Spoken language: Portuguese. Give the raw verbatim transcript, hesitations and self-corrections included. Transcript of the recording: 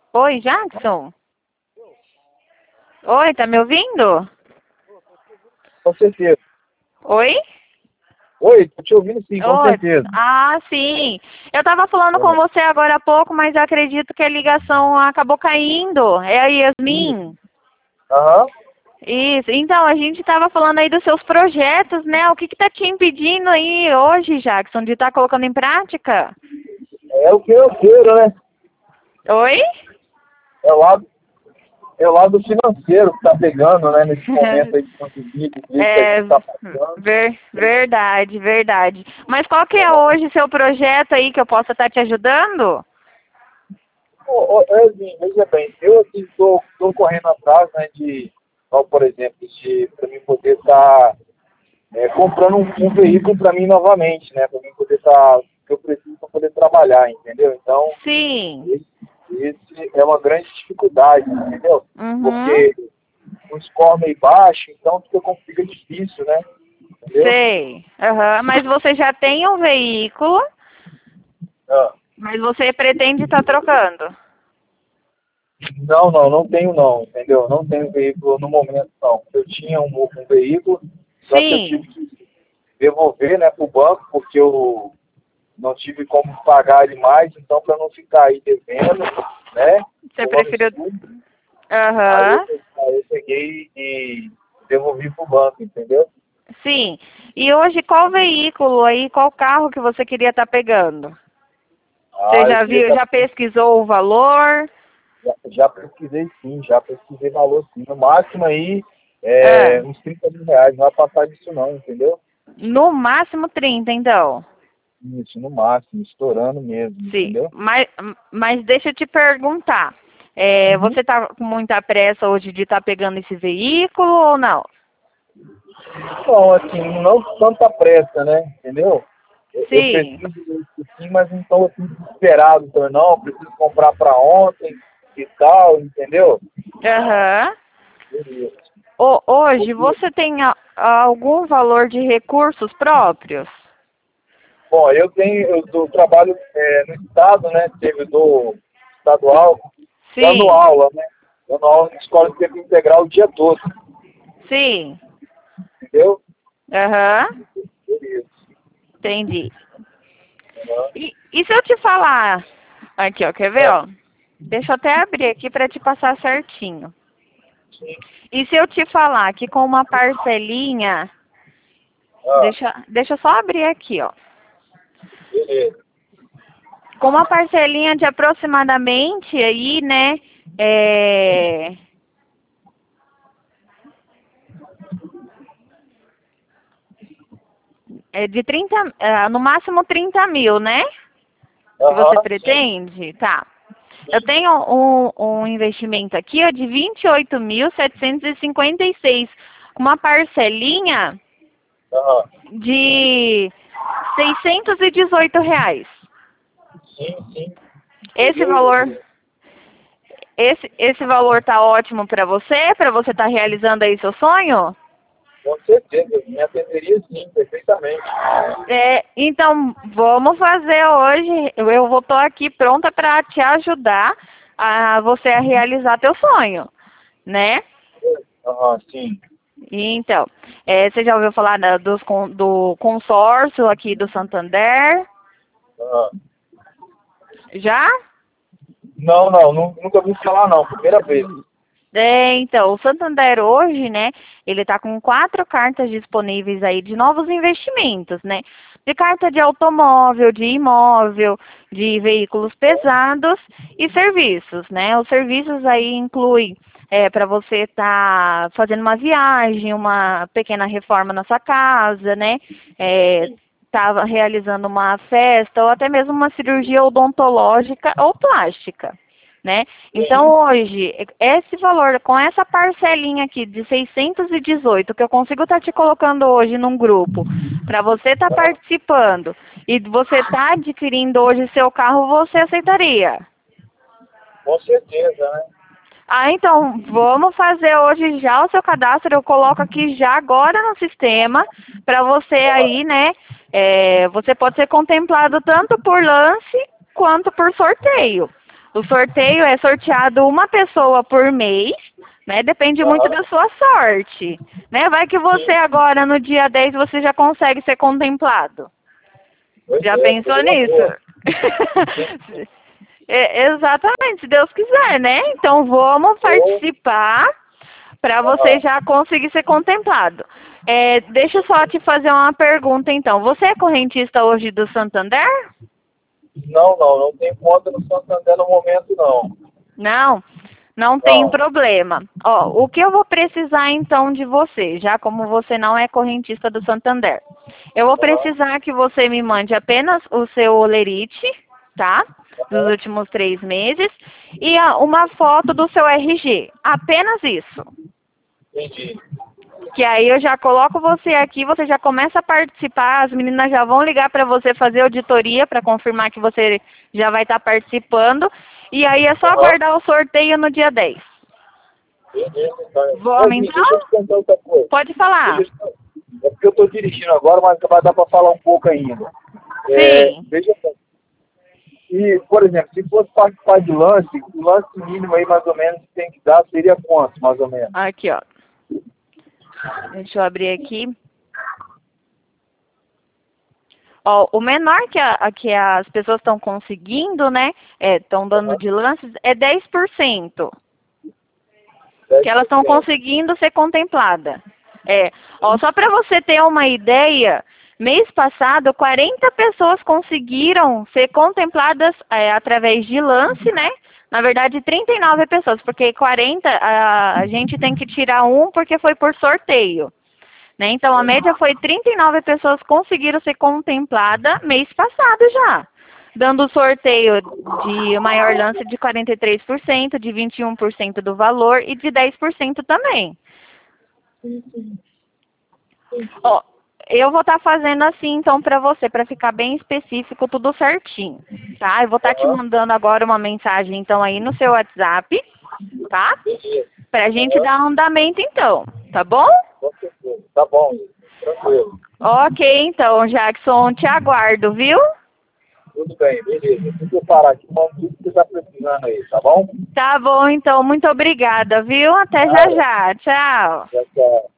Oi, Jackson? Oi, tá me ouvindo? Com certeza. Oi? Oi, tô te ouvindo sim, com Oi. certeza. Ah, sim. Eu tava falando com Aham. você agora há pouco, mas eu acredito que a ligação acabou caindo. É a Isso. Yasmin? Aham. Isso. Então, a gente tava falando aí dos seus projetos, né? O que que tá te impedindo aí hoje, Jackson, de estar colocando em prática? É o que eu quero, né? Oi? É o lado, é o lado financeiro que tá pegando, né? Nesse momento aí de pandemia, de crise que a É, gente tá passando. ver, verdade, verdade. Mas qual que é hoje seu projeto aí que eu possa estar te ajudando? Ô, ô, Edwin, veja bem, eu assim tô, tô correndo atrás, né, de, ó, por exemplo, de para mim poder estar comprando um, um veículo para mim novamente, né? Para mim poder estar, que eu preciso para poder trabalhar, entendeu? Então, Sim. esse, esse é uma grande dificuldade, entendeu? Uhum. Porque o score meio baixo, então fica, fica difícil, né? Entendeu? Sei. Aham. Mas você já tem um veículo, Ah, mas você pretende estar trocando. não, não, não tenho não, entendeu? Não tenho veículo no momento, não. Eu tinha um, um veículo, só que eu Sim. tive que devolver, né, para o banco, porque eu não tive como pagar ele mais, então para não ficar aí devendo, né, Você um preferiu. absurdo, aí eu, Aham. aí eu peguei e devolvi para o banco, entendeu? Sim. E hoje qual veículo aí, qual carro que você queria estar pegando? Você Ah, eu já queria viu, estar. já pesquisou o valor? Já, já pesquisei sim, já pesquisei valor sim. No máximo aí, Ah, é, uns trinta mil reais, não vai passar disso não, entendeu? no máximo trinta, então. Isso, no máximo, estourando mesmo, Sim. entendeu? Mas, mas deixa eu te perguntar. É, Uhum. você está com muita pressa hoje de estar pegando esse veículo ou não? Não, assim, não tanta pressa, né? Entendeu? Eu, eu Sim. preciso disso sim, mas não estou assim desesperado, então não, eu preciso comprar para ontem e tal, entendeu? Aham. Beleza. Ho- Hoje você tem a- algum valor de recursos próprios? Bom, eu tenho, eu, eu trabalho é, no estado, né? Servidor estadual, dando Sim, aula, né? Dando aula na escola de tempo integral o dia todo, sim. entendeu? Aham, Beleza. entendi. Aham. E, e se eu te falar, aqui ó, quer ver Ah, ó? Deixa eu até abrir aqui para te passar certinho. sim. E se eu te falar que com uma parcelinha, Ah, deixa, deixa eu só abrir aqui ó. beleza. Com uma parcelinha de aproximadamente aí, né, é, é de trinta, ah, no máximo trinta mil, né? Que você Aham, sim, pretende? Tá. Eu sim. tenho um, um investimento aqui ó, de vinte e oito mil setecentos e cinquenta e seis, uma parcelinha Aham, de seiscentos e dezoito reais. sim, sim. Esse Seria o valor, ideal. esse, esse valor tá ótimo para você, para você estar realizando aí seu sonho? Com certeza, me atenderia sim, perfeitamente. É, então, vamos fazer hoje. Eu vou estar aqui pronta para te ajudar a você a realizar teu sonho, né? Aham, sim. Então, é, você já ouviu falar da- dos con- do consórcio aqui do Santander? Aham. Já? Não, não, nu- nunca ouvi falar não, primeira vez. É, então, o Santander hoje, né, ele está com quatro cartas disponíveis aí de novos investimentos, né? De carta de automóvel, de imóvel, de veículos pesados e serviços, né? Os serviços aí incluem para você estar fazendo uma viagem, uma pequena reforma na sua casa, né? É, Sim. tá realizando uma festa ou até mesmo uma cirurgia odontológica ou plástica, né? Então, Sim. hoje, esse valor, com essa parcelinha aqui de seiscentos e dezoito, que eu consigo estar te colocando hoje num grupo, para você estar Aham. participando e você estar adquirindo hoje seu carro, você aceitaria? Com certeza, né? Ah, então, vamos fazer hoje já o seu cadastro, eu coloco aqui já agora no sistema, para você Aham. aí, né, é, você pode ser contemplado tanto por lance quanto por sorteio. O sorteio é sorteado uma pessoa por mês, né? Depende Aham. muito da sua sorte, né? Vai que você agora, no dia dez, você já consegue ser contemplado. Pois Já é, pensou seria uma nisso? boa. É, exatamente, se Deus quiser, né? Então vamos Boa. participar para você Aham. já conseguir ser contemplado. É, deixa eu só te fazer uma pergunta, então. Você é correntista hoje do Santander? Não, não, não tem conta no Santander no momento, não. Não, não tem Não. problema. Ó, o que eu vou precisar então de você, já como você não é correntista do Santander? Eu vou Aham. precisar que você me mande apenas o seu olerite, tá? Dos Aham. últimos três meses e a- uma foto do seu R G. Apenas isso. Entendi. Que aí eu já coloco você aqui, você já começa a participar, as meninas já vão ligar para você fazer auditoria para confirmar que você já vai estar participando. E aí é só Aham. aguardar o sorteio no dia dez. Beleza, então. Vamos Yasmin, deixa eu então? te contar outra coisa. Pode Deixa falar. eu te... É porque eu estou dirigindo agora, mas vai dar para falar um pouco ainda. É, Sim. veja só. E, por exemplo, se fosse participar de lance, o lance mínimo aí mais ou menos que tem que dar seria quanto, mais ou menos? Aqui, ó. Deixa eu abrir aqui. Ó, o menor que, a, que as pessoas estão conseguindo, né? Estão dando Aham. de lances, é dez por cento. Que dez elas por estão cento. conseguindo ser contempladas. É, ó, só para você ter uma ideia, mês passado, quarenta pessoas conseguiram ser contempladas é, através de lance, né? Na verdade, trinta e nove pessoas, porque quarenta a, a gente tem que tirar um porque foi por sorteio. Né? Então, a média foi trinta e nove pessoas conseguiram ser contempladas mês passado já. Dando sorteio de maior lance de quarenta e três por cento, de vinte e um por cento do valor e de dez por cento também. Ó, eu vou estar fazendo assim, então, para você, para ficar bem específico, tudo certinho, tá? Eu vou estar te Aham. mandando agora uma mensagem, então, aí no seu WhatsApp, tá? Beleza. Pra gente Aham. dar andamento, então, tá bom? Com certeza. Tá bom, tranquilo. Ok, então, Jackson, te aguardo, viu? Tudo bem, beleza. Deixa eu parar aqui, mano, tudo que você tá precisando aí, tá bom? Tá bom, então, muito obrigada, viu? Até já Nada. já. Tchau. Tchau, tchau.